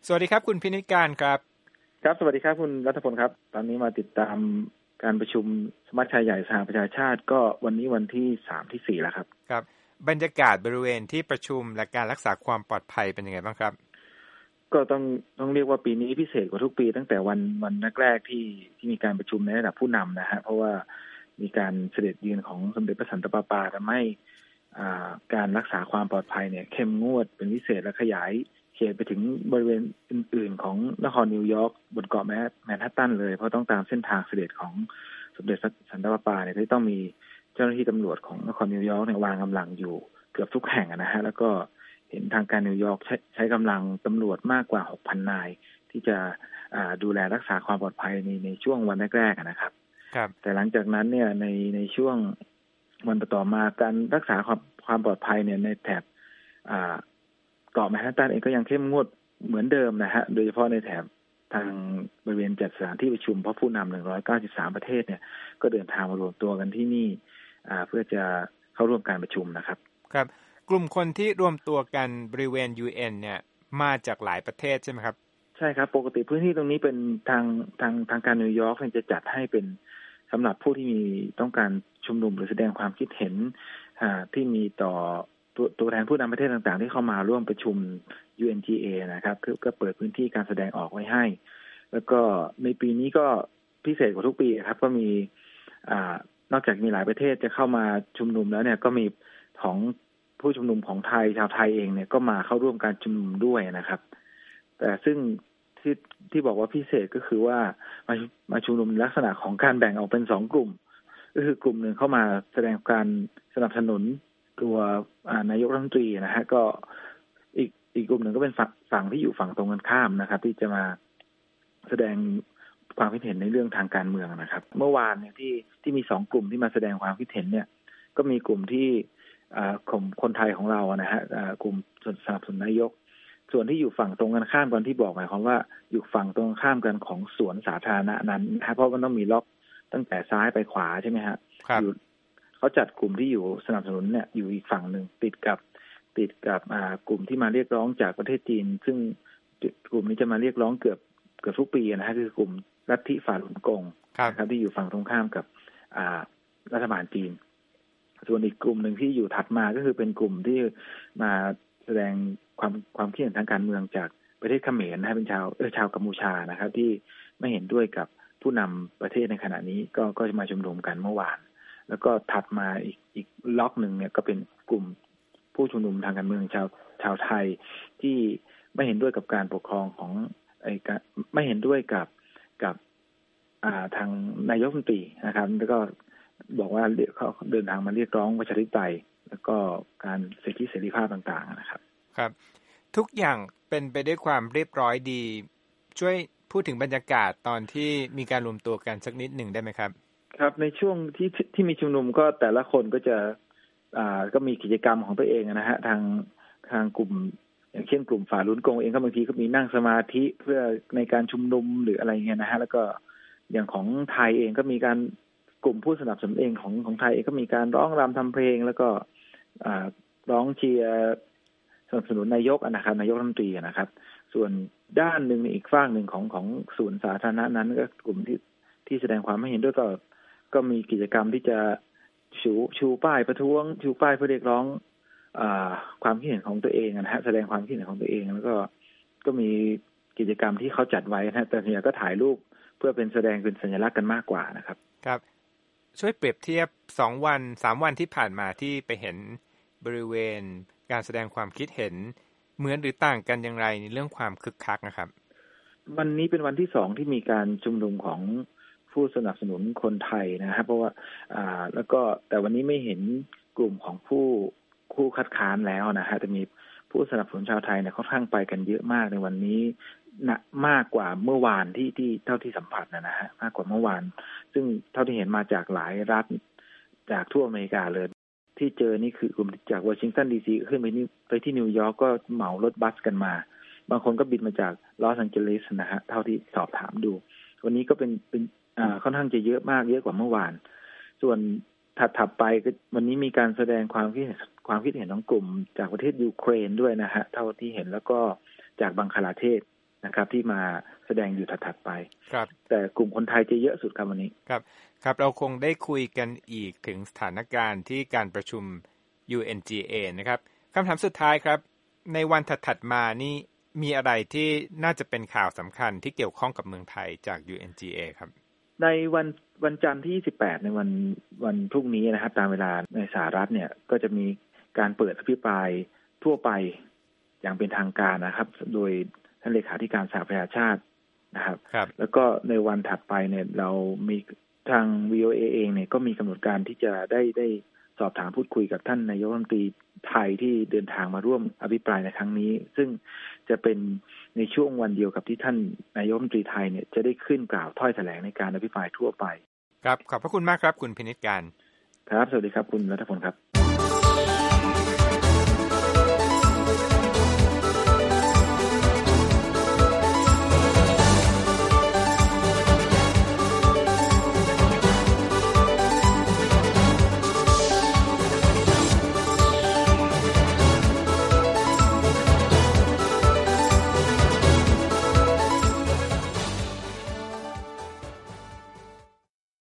สวัสดีครับคุณพินิจการครับครับสวัสดีครับคุณรัฐพลครับตอนนี้มาติดตามการประชุมสมัชชาใหญ่สหประชาชาติก็วันนี้วันที่3ที่4แล้วครับครับบรรยากาศบริเวณที่ประชุมและการรักษาความปลอดภัยเป็นยังไงบ้างครับก็ต้องเรียกว่าปีนี้พิเศษกว่าทุกปีตั้งแต่วันแรกๆที่มีการประชุมในระดับผู้นำนะฮะเพราะว่ามีการเสด็จเยือนของสมเด็จพระสันตะปาปาทำให้การรักษาความปลอดภัยเนี่ยเข้มงวดเป็นพิเศษและขยายเขตไปถึงบริเวณอื่นๆของนครนิวยอร์กบนเกาะแมนฮัตตันเลยเพราะต้องตามเส้นทางเสด็จของสมเด็จพระสันตะปาปาเนี่ยที่ต้องมีเจ้าหน้าที่ตำรวจของนครนิวยอร์กเนี่ยวางกำลังอยู่เกือบทุกแห่งนะฮะแล้วก็เห็นทางการนิวยอร์กใช้กำลังตำรวจมากกว่า 6,000 นายที่จะดูแลรักษาความปลอดภัยในช่วงวันแรกๆนะครับแต่หลังจากนั้นเนี่ยในช่วงวันต่อมาการรักษาความปลอดภัยเนี่ยในแถบเกาะแมนฮัตตันเองก็ยังเข้มงวดเหมือนเดิมนะฮะโดยเฉพาะในแถบทางบริเวณจัดสถานที่ประชุมเพราะผู้นำ193ประเทศเนี่ยก็เดินทางมารวมตัวกันที่นี่เพื่อจะเข้าร่วมการประชุมนะครับครับกลุ่มคนที่รวมตัวกันบริเวณ UN เนี่ยมาจากหลายประเทศใช่ไหมครับใช่ครับปกติพื้นที่ตรงนี้เป็นทางการนิวยอร์กจะจัดให้เป็นสำหรับผู้ที่มีต้องการชุมนุมหรือแสดงความคิดเห็นที่มีต่อตัวแทนผู้นำประเทศต่างๆที่เข้ามาร่วมประชุม UNGA นะครับก็เปิดพื้นที่การแสดงออกไว้ให้แล้วก็ในปีนี้ก็พิเศษกว่าทุกปีครับก็มีนอกจากมีหลายประเทศจะเข้ามาชุมนุมแล้วเนี่ยก็มีของผู้ชุมนุมของไทยชาวไทยเองเนี่ยก็มาเข้าร่วมการชุมนุมด้วยนะครับแต่ซึ่งที่บอกว่าพิเศษก็คือว่ามาชุมนุมลักษณะของการแบ่งออกเป็น2กลุ่มก็คือกลุ่มหนึ่งเข้ามาแสดงการสนับสนุนตัวนายกรัฐมนตรีนะฮะก็อีกกลุ่มหนึ่งก็เป็นฝั่งที่อยู่ฝั่งตรงกันข้ามนะครับที่จะมาแสดงความคิดเห็นในเรื่องทางการเมืองนะครับเมื่อวานเนี่ยที่มี2กลุ่มที่มาแสดงความคิดเห็นเนี่ยก็มีกลุ่มที่ของคนไทยของเรานะฮะกลุ่มสนับสนุนนายกส่วนที่อยู่ฝั่งตรงกันข้ามกันที่บอกหมายความว่าอยู่ฝั่งตรงข้ามกันของสวนสาธารณะนั้นนะเพราะมันต้องมีล็อกตั้งแต่ซ้ายไปขวาใช่ไหมฮะอยู่เขาจัดกลุ่มที่อยู่สนับสนุนเนี่ยอยู่อีกฝั่งหนึ่งติดกับกลุ่มที่มาเรียกร้องจากประเทศจีนซึ่งกลุ่มนี้จะมาเรียกร้องเกือบทุกปีนะฮะคือกลุ่มลัทธิฝ่าหลุนกงครับที่อยู่ฝั่งตรงข้ามกับรัฐบาลจีนส่วนอีกกลุ่มหนึ่งที่อยู่ถัดมาก็คือเป็นกลุ่มที่มาแสดงความคิดเห็นทางการเมืองจากประเทศเขมรนะฮะเป็นชาวกัมพูชานะครับที่ไม่เห็นด้วยกับผู้นำประเทศในขณะนี้ก็จะมาชุมนุมกันเมื่อวานแล้วก็ถัดมาอีกล็อกหนึ่งเนี่ยก็เป็นกลุ่มผู้ชุมนุมทางการเมืองชาวไทยที่ไม่เห็นด้วยกับการปกครองของไม่เห็นด้วยกับทางนายกรัฐมนตรีนะครับแล้วก็บอกว่าเขาเดินทางมาเรียกร้องประชาธิปไตยแล้วก็การสิทธิเสรีภาพต่างๆนะครับครับทุกอย่างเป็นไปด้วยความเรียบร้อยดีช่วยพูดถึงบรรยากาศตอนที่มีการรวมตัวกันสักนิดหนึ่งได้ไหมครับครับในช่วงที่มีชุมนุมก็แต่ละคนก็จะก็มีกิจกรรมของตัวเองนะฮะทางกลุ่มอย่างเช่นกลุ่มฝ่าลุ้นกงเองก็บางทีก็มีนั่งสมาธิเพื่อในการชุมนุมหรืออะไรเงี้ยนะฮะแล้วก็อย่างของไทยเองก็มีการกลุ่มผู้สนับสนุนเองของไทยเองก็มีการร้องรำทำเพลงแล้วก็ร้องเชียร์สนับสนุนนายกนะครับนายกรัฐมนตรีนะครับส่วนด้านหนึ่งอีกฝั่งหนึ่งของศูนย์สาธารณะนั้นก็กลุ่มที่แสดงความไม่เห็นด้วยก็มีกิจกรรมที่จะชูป้ายประท้วงชูป้ายเพื่อเรียกร้องความคิดเห็นของตัวเองนะฮะแสดงความคิดเห็นของตัวเองแล้วก็มีกิจกรรมที่เขาจัดไว้นะแต่เนี่ยก็ถ่ายรูปเพื่อเป็นแสดงเป็นสัญลักษณ์กันมากกว่านะครับครับช่วยเปรียบเทียบ2วัน3วันที่ผ่านมาที่ไปเห็นบริเวณการแสดงความคิดเห็นเหมือนหรือต่างกันอย่างไรในเรื่องความคึกคักนะครับวันนี้เป็นวันที่2ที่มีการชุมนุมของผู้สนับสนุนคนไทยนะครับเพราะว่าแล้วก็แต่วันนี้ไม่เห็นกลุ่มของผู้คัดค้านแล้วนะฮะจะมีผู้สนับสนุนชาวไทยเนี่ยค่อนข้างไปกันเยอะมากในวันนี้มากกว่าเมื่อวานที่เท่าที่สัมผัสนะฮะมากกว่าเมื่อวานซึ่งเท่าที่เห็นมาจากหลายรัฐจากทั่วอเมริกาเลยที่เจอนี่คือกลุ่มจากวอชิงตันดีซีขึ้นไปที่นิวยอร์กก็เหมารถบัสกันมาบางคนก็บินมาจากลอสแองเจลิสนะฮะเท่าที่สอบถามดูวันนี้ก็เป็นค่อนข้างจะเยอะมากเยอะกว่าเมื่อวานส่วนถัดไปก็วันนี้มีการแสดงความคิดเห็นของกลุ่มจากประเทศยูเครนด้วยนะฮะเท่าที่เห็นแล้วก็จากบังคลาเทศนะครับที่มาแสดงอยู่ถัดๆไปครับแต่กลุ่มคนไทยจะเยอะสุดครับวันนี้ครับครับเราคงได้คุยกันอีกถึงสถานการณ์ที่การประชุม UNGA นะครับคำถามสุดท้ายครับในวันถัดๆมานี่มีอะไรที่น่าจะเป็นข่าวสำคัญที่เกี่ยวข้องกับเมืองไทยจาก UNGA ครับในวันจันทร์ที่28ในวันพรุ่งนี้นะครับตามเวลาในสหรัฐเนี่ยก็จะมีการเปิดอภิปรายทั่วไปอย่างเป็นทางการนะครับโดยท่านเลขาธิการสหประชาชาตินะครับแล้วก็ในวันถัดไปเนี่ยเรามีทาง VOA เองเนี่ยก็มีกำหนดการที่จะได้สอบถามพูดคุยกับท่านนายกรัฐมนตรีไทยที่เดินทางมาร่วมอภิปรายในครั้งนี้ซึ่งจะเป็นในช่วงวันเดียวกับที่ท่านนายกรัฐมนตรีไทยเนี่ยจะได้ขึ้นกล่าวถ้อยแถลงในการอภิปรายทั่วไปครับขอบพระคุณมากครับคุณพินิจการครับสวัสดีครับคุณรัฐพลครับ